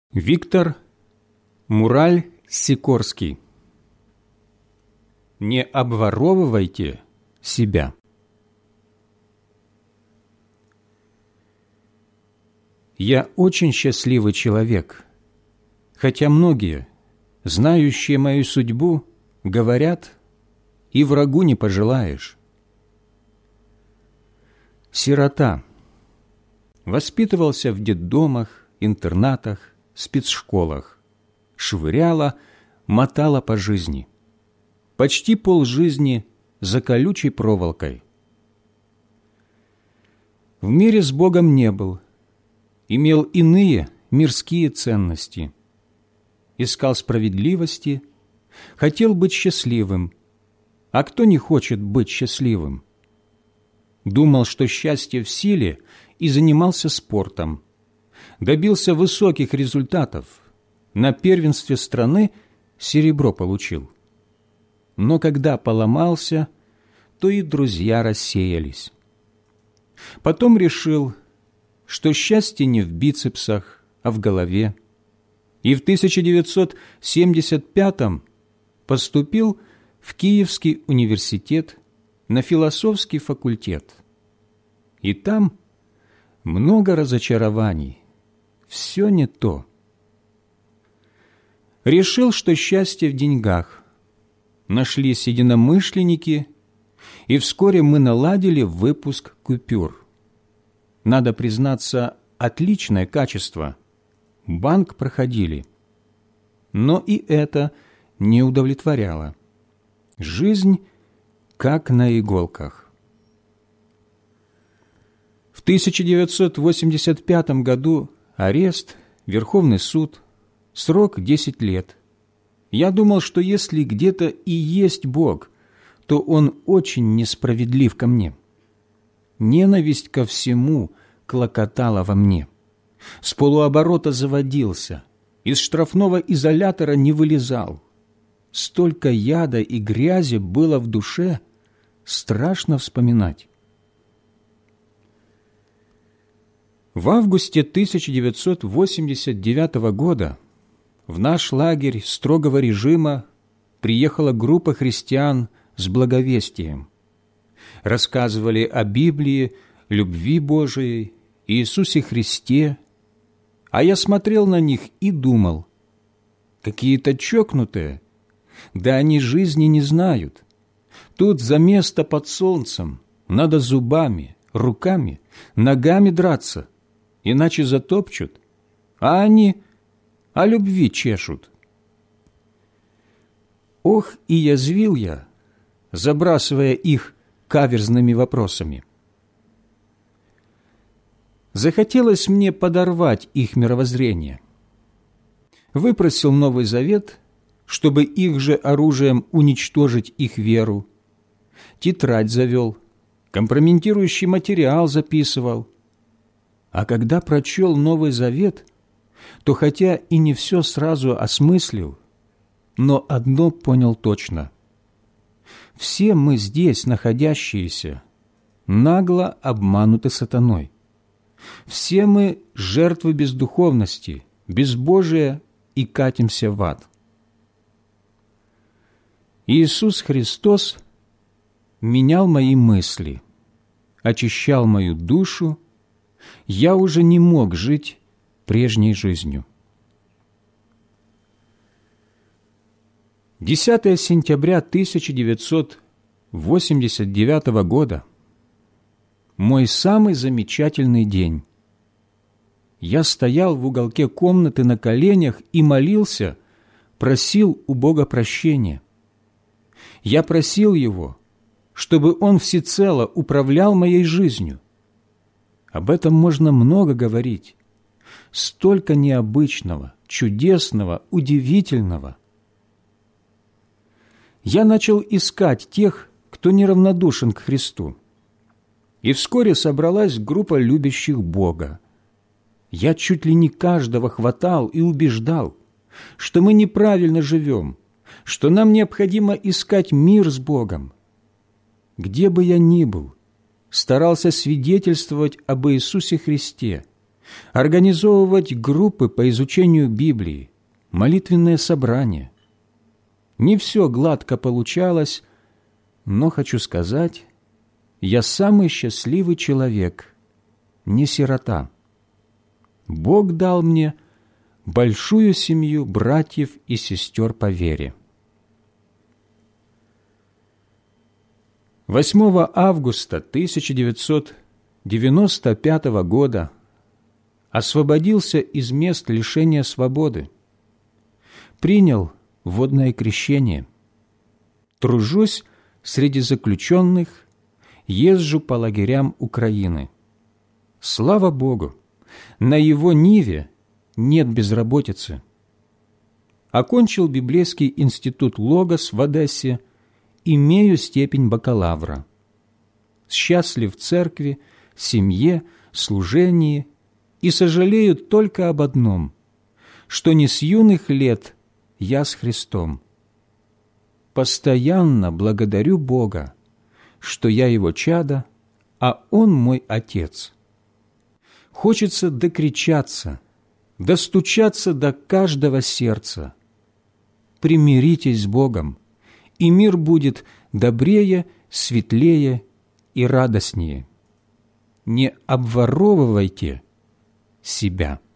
Виктор Мураль-Сикорский. Не обворовывайте себя. Я очень счастливый человек, хотя многие, знающие мою судьбу, говорят, и врагу не пожелаешь. Сирота. Воспитывался в детдомах, интернатах, спецшколах. Швыряла, мотала по жизни. Почти полжизни за колючей проволокой. В мире с Богом не был. Имел иные мирские ценности. Искал справедливости, хотел быть счастливым. А кто не хочет быть счастливым? Думал, что счастье в силе, и занимался спортом. Добился высоких результатов. На первенстве страны серебро получил. Но когда поломался, то и друзья рассеялись. Потом решил, что счастье не в бицепсах, а в голове. И в 1975-м поступил в Киевский университет на философский факультет. И там много разочарований. Все не то. Решил, что счастье в деньгах. Нашлись единомышленники, и вскоре мы наладили выпуск купюр. Надо признаться, отличное качество. Банк проходили. Но и это не удовлетворяло. Жизнь как на иголках. В 1985 году арест, Верховный суд, срок 10 лет. Я думал, что если где-то и есть Бог, то Он очень несправедлив ко мне. Ненависть ко всему клокотала во мне. С полуоборота заводился, из штрафного изолятора не вылезал. Столько яда и грязи было в душе, страшно вспоминать. В августе 1989 года в наш лагерь строгого режима приехала группа христиан с благовестием. Рассказывали о Библии, любви Божией, Иисусе Христе, а я смотрел на них и думал, какие-то чокнутые, да они жизни не знают. Тут за место под солнцем надо зубами, руками, ногами драться, иначе затопчут, а они о любви чешут. Ох, и язвил я, забрасывая их каверзными вопросами. Захотелось мне подорвать их мировоззрение. Выпросил Новый Завет, чтобы их же оружием уничтожить их веру. Тетрадь завел, компрометирующий материал записывал. А когда прочел Новый Завет, то хотя и не все сразу осмыслил, но одно понял точно. Все мы здесь находящиеся нагло обмануты сатаной. Все мы жертвы бездуховности, безбожия и катимся в ад. Иисус Христос менял мои мысли, очищал мою душу, я уже не мог жить прежней жизнью. 10 сентября 1989 года – мой самый замечательный день. Я стоял в уголке комнаты на коленях и молился, просил у Бога прощения. Я просил Его, чтобы Он всецело управлял моей жизнью. Об этом можно много говорить. Столько необычного, чудесного, удивительного. Я начал искать тех, кто неравнодушен к Христу. И вскоре собралась группа любящих Бога. Я чуть ли не каждого хватал и убеждал, что мы неправильно живем, что нам необходимо искать мир с Богом. Где бы я ни был, старался свидетельствовать об Иисусе Христе, организовывать группы по изучению Библии, молитвенные собрания. Не все гладко получалось, но хочу сказать, я самый счастливый человек, не сирота. Бог дал мне большую семью братьев и сестер по вере. 8 августа 1995 года освободился из мест лишения свободы, принял водное крещение, тружусь среди заключенных, езжу по лагерям Украины. Слава Богу, на Его ниве нет безработицы. Окончил Библейский институт Логос в Одессе, имею степень бакалавра. Счастлив в церкви, семье, служении и сожалею только об одном, что не с юных лет я с Христом. Постоянно благодарю Бога, что я Его чадо, а Он мой Отец. Хочется докричаться, достучаться до каждого сердца. Примиритесь с Богом, и мир будет добрее, светлее и радостнее. Не обворовывайте себя.